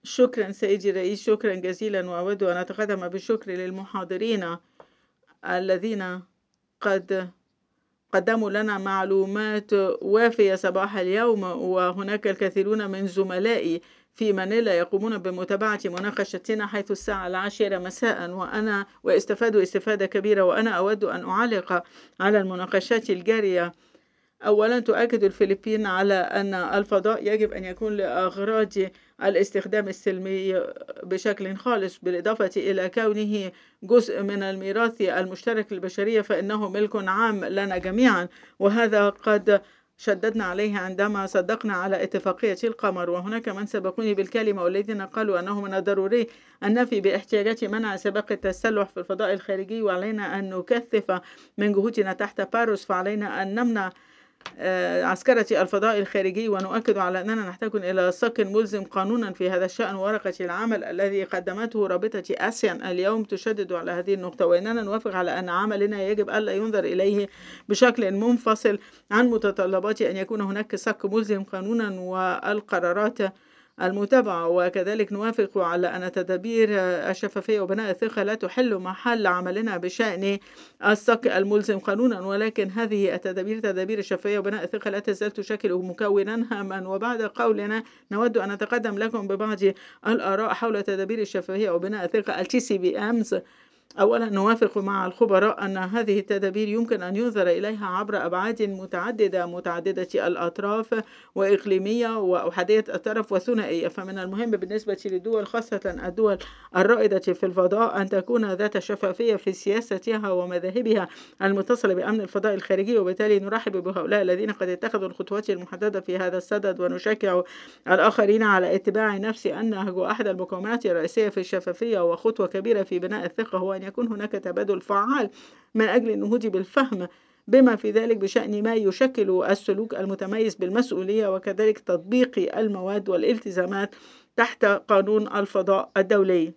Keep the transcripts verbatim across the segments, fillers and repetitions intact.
شكرا سيدي الرئيس، شكرا جزيلا، وأود أن أتقدم بالشكر للمحاضرين الذين قد قدموا لنا معلومات وافية صباح اليوم. وهناك الكثيرون من زملائي في مانيلا يقومون بمتابعة مناقشتنا حيث الساعة العاشرة مساء، وأنا واستفادوا استفادة كبيرة. وأنا أود أن أعلق على المناقشات الجارية. أولا، تؤكد الفلبين على أن الفضاء يجب أن يكون لأغراض الاستخدام السلمي بشكل خالص، بالإضافة إلى كونه جزء من الميراث المشترك للبشرية، فإنه ملك عام لنا جميعا، وهذا قد شددنا عليه عندما صدقنا على اتفاقية القمر. وهناك من سبقوني بالكلمة والذين قالوا أنه من الضروري أن نفي باحتياجات منع سباق التسلح في الفضاء الخارجي، وعلينا أن نكثف من جهودنا تحت باروس، فعلينا أن نمنع عسكرة الفضاء الخارجي، ونؤكد على أننا نحتاج إلى صك ملزم قانونا في هذا الشأن. ورقة العمل الذي قدمته رابطة آسيان اليوم تشدد على هذه النقطة، وإننا نوافق على أن عملنا يجب ألا ينظر إليه بشكل منفصل عن متطلبات أن يكون هناك صك ملزم قانونا والقرارات المتابعة. وكذلك نوافق على أن تدابير الشفافية وبناء الثقة لا تحل محل عملنا بشأن الصك الملزم قانونا، ولكن هذه التدابير تدابير الشفافية وبناء الثقة لا تزال تشكل مكونا هاما. وبعد قولنا نود أن نتقدم لكم ببعض الآراء حول تدابير الشفافية وبناء الثقة التي سي بي إمز. أولا، نوافق مع الخبراء أن هذه التدابير يمكن أن ينظر إليها عبر أبعاد متعددة متعددة الأطراف وإقليمية وأحادية الطرف وثنائية. فمن المهم بالنسبة للدول، خاصة الدول الرائدة في الفضاء، أن تكون ذات شفافية في سياستها ومذاهبها المتصلة بأمن الفضاء الخارجي. وبالتالي نرحب بهؤلاء الذين قد اتخذوا الخطوات المحددة في هذا الصدد، ونشجع الآخرين على اتباع نفس النهج. أحد المكونات الرئيسية في الشفافية وخطوة كبيرة في بناء الثقة هو أن يكون هناك تبادل فعال من أجل النهوض بالفهم، بما في ذلك بشأن ما يشكل السلوك المتميز بالمسؤولية، وكذلك تطبيق المواد والالتزامات تحت قانون الفضاء الدولي.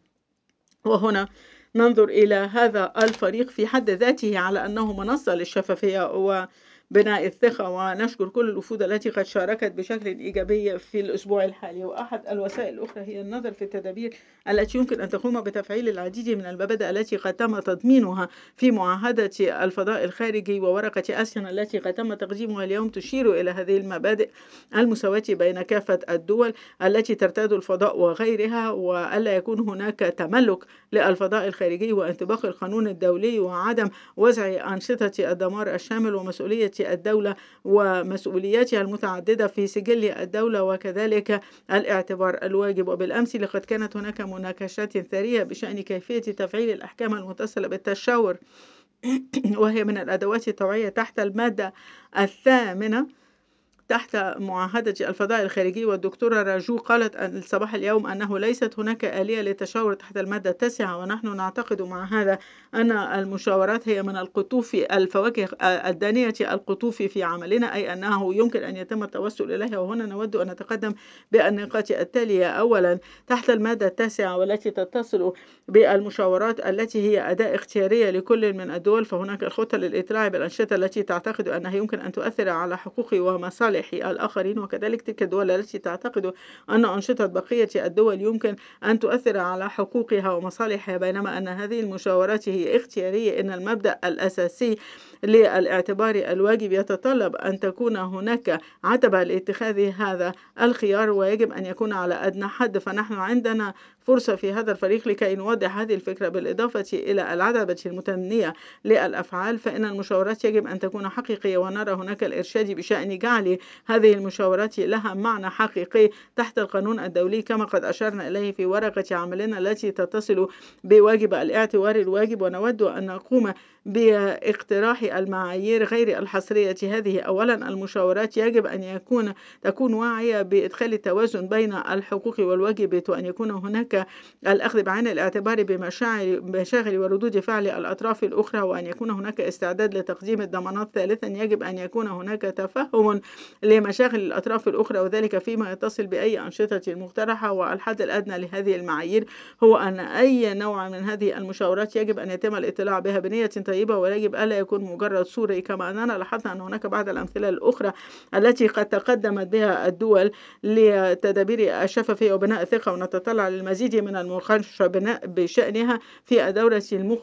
وهنا ننظر إلى هذا الفريق في حد ذاته على أنه منصة للشفافية وبناء الثقة، ونشكر كل الوفود التي قد شاركت بشكل إيجابي في الأسبوع الحالي. وأحد الوسائل الأخرى هي النظر في التدابير التي يمكن أن تقوم بتفعيل العديد من المبادئ التي قد تم تضمينها في معاهدة الفضاء الخارجي، وورقة آسيان التي قد تم تقديمها اليوم تشير إلى هذه المبادئ: المساواة بين كافة الدول التي ترتاد الفضاء وغيرها، وألا يكون هناك تملك للفضاء الخارجي، وانطباق القانون الدولي، وعدم وزع أنشطة الدمار الشامل، ومسؤولية الدولة ومسؤولياتها المتعددة في سجل الدولة، وكذلك الاعتبار الواجب. وبالأمس لقد كانت هناك مناقشات ثرية بشأن كيفية تفعيل الأحكام المتصلة بالتشاور وهي من الأدوات الطوعية تحت المادة الثامنة تحت معاهدة الفضاء الخارجي. والدكتورة راجو قالت الصباح اليوم أنه ليست هناك آلية للتشاور تحت المادة التاسعة، ونحن نعتقد مع هذا أن المشاورات هي من القطوف الفواكه الدانية القطوف في عملنا، أي أنه يمكن أن يتم التوسل إليها. وهنا نود أن نتقدم بالنقاط التالية: أولا، تحت المادة التاسعة والتي تتصل بالمشاورات التي هي أداة اختيارية لكل من الدول، فهناك الخطة للإطلاع بالأنشطة التي تعتقد أنها يمكن أن تؤثر على حقوق ومصالح الآخرين، وكذلك تلك الدول التي تعتقد أن أنشطة بقية الدول يمكن أن تؤثر على حقوقها ومصالحها، بينما أن هذه المشاورات هي اختيارية. إن المبدأ الأساسي للاعتبار الواجب يتطلب أن تكون هناك عتبة لاتخاذ هذا الخيار، ويجب أن يكون على أدنى حد. فنحن عندنا فرصة في هذا الفريق لكي نوضح هذه الفكرة. بالإضافة إلى العتبة المتنية للأفعال، فإن المشاورات يجب أن تكون حقيقية، ونرى هناك الإرشاد بشأن جعل هذه المشاورات لها معنى حقيقي تحت القانون الدولي، كما قد أشرنا إليه في ورقة عملنا التي تتصل بواجب الاعتبار الواجب. ونود أن نقوم باقتراح المعايير غير الحصرية هذه. أولا، المشاورات يجب أن يكون تكون واعية بإدخال التوازن بين الحقوق والواجبات، وأن يكون هناك هناك الأخذ بعين الاعتبار بمشاعر مشاغل وردود فعل الأطراف الأخرى، وأن يكون هناك استعداد لتقديم الضمانات. ثالثا، يجب أن يكون هناك تفهم لمشاغل الأطراف الأخرى، وذلك فيما يتصل بأي أنشطة مقترحة. والحد الأدنى لهذه المعايير هو أن أي نوع من هذه المشاورات يجب أن يتم الاطلاع بها بنية طيبة، ويجب ألا يكون مجرد صوري، كما أننا لاحظنا أن هناك بعض الأمثلة الأخرى التي قد تقدمت بها الدول لتدابير الشفافية وبناء الثقة، ونتطلع للمزيد من المناقشة بشأنها في الدورة المقبلة.